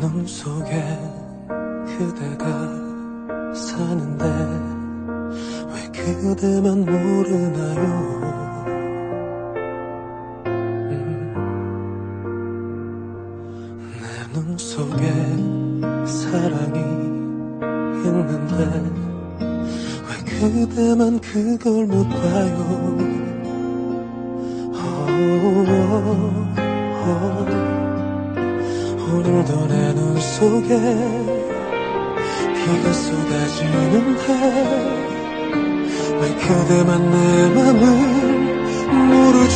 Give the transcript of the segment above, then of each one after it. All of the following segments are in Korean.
눈 속에 그대가 사는데 왜 그대만 모르나요? 내 눈 속에 사랑이 있는데 왜 그대만 그걸 못 봐요? 오늘도 내 눈 속에 비가 쏟아지는데 왜 그대만 내 맘을 모르죠?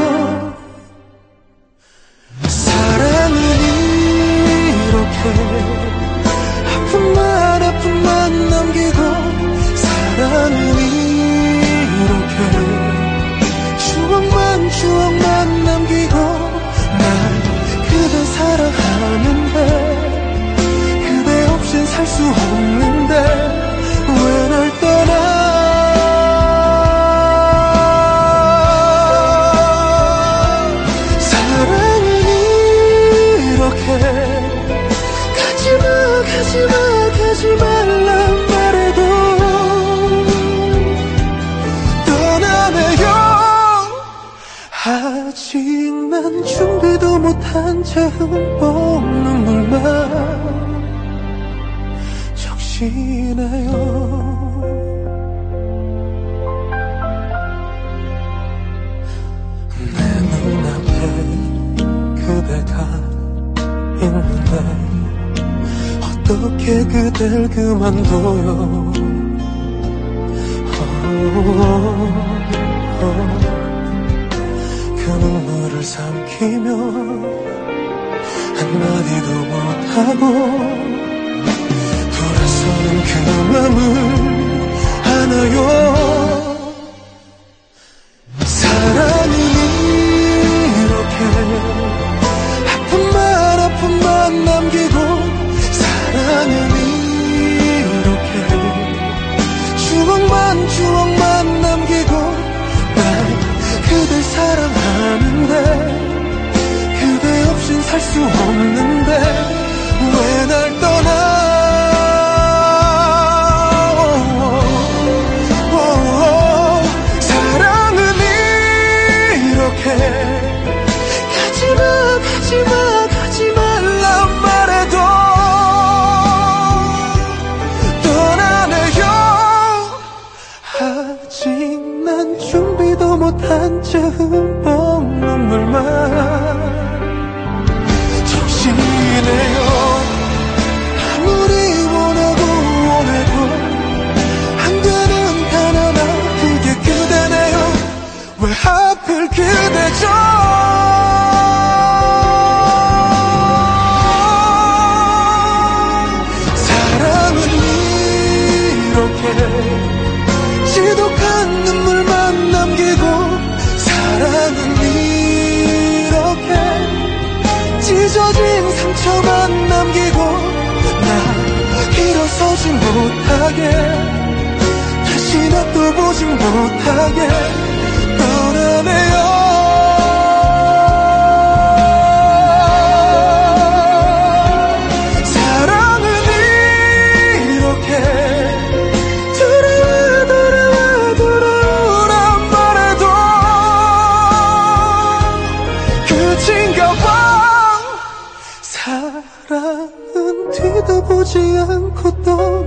사랑은 이렇게 아픔만 남기고 사랑은 이렇게 추억만 남기고 난 그대 사랑하는데 그대 없인 살 수 없는데 왜 날 떠나? 사랑은 이렇게 가지 말란 말해도 떠나네요. 아직 난 준비도 못한 채 흠뻑 눈물만 적시네요. 내 눈앞에 그대가 있는데 어떻게 그댈 그만둬요? 그 눈물을 삼키며 한마디도 못하고 돌아서는 그 맘을 아나요? 사랑은 이렇게 아픔만 남기고 사랑은 이렇게 추억만 남기고 난 그댈 사랑하는데 그대 없인 살 수 없는데 왜 날 떠나? 사랑은 이렇게 가지 말란 말해도 떠나네요. 아직 난 준비도 못한 채 흠뻑 눈물만 적시네요. 아무리 원해도 안 되는 단 하나 그게 그대네요. 왜 하필 그대죠? 사랑은 이렇게 지독한 눈물만 남기고 사랑은 이렇게 찢어진 상처만 남기고 나 일어서지 못하게 다시 나 또 보지 못하게 떠나네요. 사랑은 이렇게 돌아오란 말해도 끝인가 봐. 사랑은 뒤도 보지 않고 또